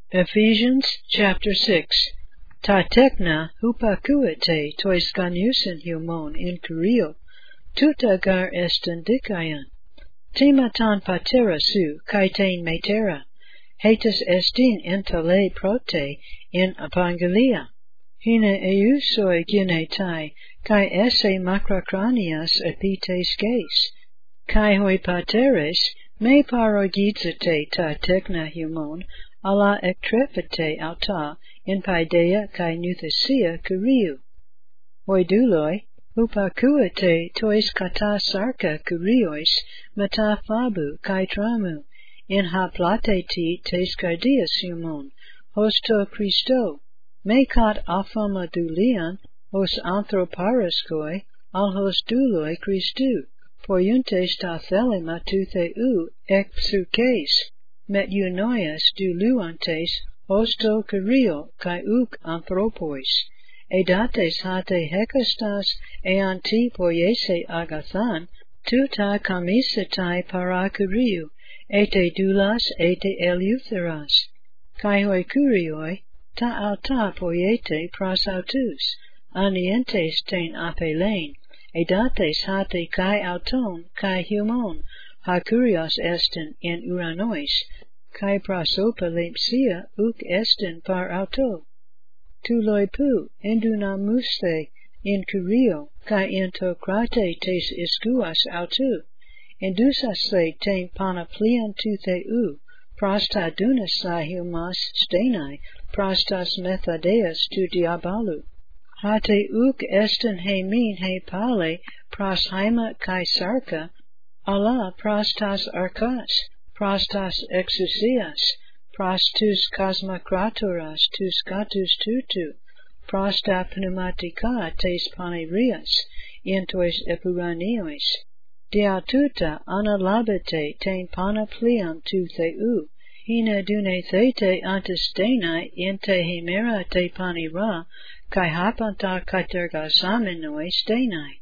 Ephesians chapter 6. Ta tekna hupakuete tois ganusin humon in kurio, tuta gar estin dikayan. Timatan patera su kaitain metera, hatus estin entale prote in evangelia. Hina eusoi ginetai, kai esse macrocranias epites geis, kai hoi pateres, me parogizete ta tekna humon, ala ektrepete auta in paideia kai nuthesia kuriu. Hoiduloi, hupakuete tois kata sarka kuriois, meta fabu kai tramu, in ha plateti tes cardias humon, hosto Christo, me kat afama dulian, hos anthroparaskoi, al hos duloi Christu, poiuntes ta thelema tutheu ek psukes, met eunoias duluantes hosto kurio kai uk anthropois, edates hate hekastas eanti poiese agathan, tuta kamisetai para kuriu, ete doulas ete eleutheras, kai hoi kurioi, ta alta poiete prosautus, anientes ten apelein, edates hate kai auton kai humon, ha kurios estin in uranois, kai prosopalempsia uk estin par auto. Tu loipu endunamuste in kurio, kai intokrate tes iskuas autu, indusaste ten panaplian tu theu, prosta dunasai humas stenai, prostas methadeas tu diabalu. Hate uk estin he min he pale, pros haima kai sarka, ala prostas arkas, prostas exousias, prostus cosmocratoras tus gatus tutu, prosta pneumatica tes panerias, intois epuranios, diatuta analabete ten panapliam tu theu, hina dune thete antistenai inte hemera te panera, kai hapanta katergasaminoi stenai.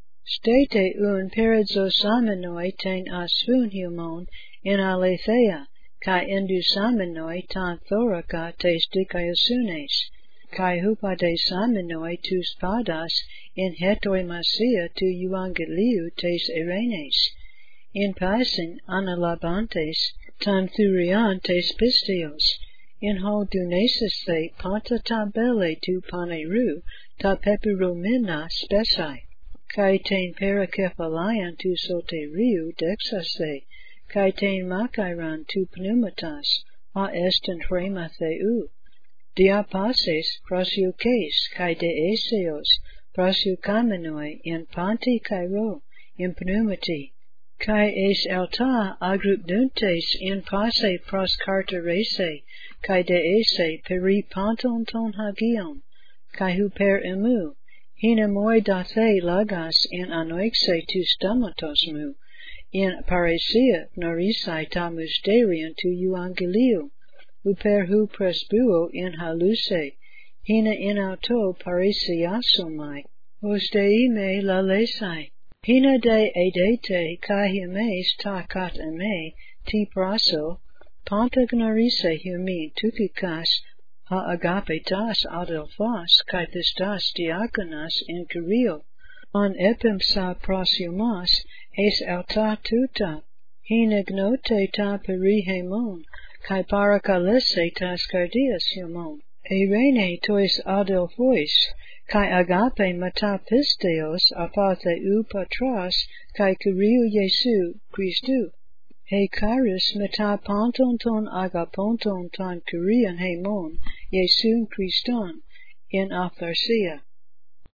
Stete un peridzosaminoi ten asfun humon in aletheia, kai endusaminoi tan thoraka tes dikaiasunes, kai hupade saminoi tus padas in hetoimasia tu euangeliu tes erenes, in pasin analabantes tan thurian tes pistios, in ho dunesis the panta tabele tu paneru ta pepiromina spesai, kai ten parakephalian tu soteriu dexase, kai ten makairan tu pneumatas, a estin hrema theu, diapases prasiukes kai deeseos, prasiukamenoi in panti kairo, in pneumati, kai es alta agrupnuntes in passe proscarterese, kai deese peri panton ton hagion, kai huper emu, hina moi dathe lagas in anoixe tu stamatos mu, in paresia norisai ta mysterion tu euangeliu, huper hu presbuo in haluse, hina in auto paresiasomai, hos dei me lalesai, hina de edete kahimes ta kat eme, ti praso, pantagnarise humin tukikas, ha agapetas adelphos kai pistas diakonas in kurio, on epimsa prosumas, es alta tuta, hina gnote ta perihemon, kai parakalese tas cardias humon, erene tois adelphois, kai agape mata pisteos apathe u patras, kai kuriu Jesu Christu. He charis meta panton ton agaponton ton kurian hemon, Jesun Christon, in apharsia.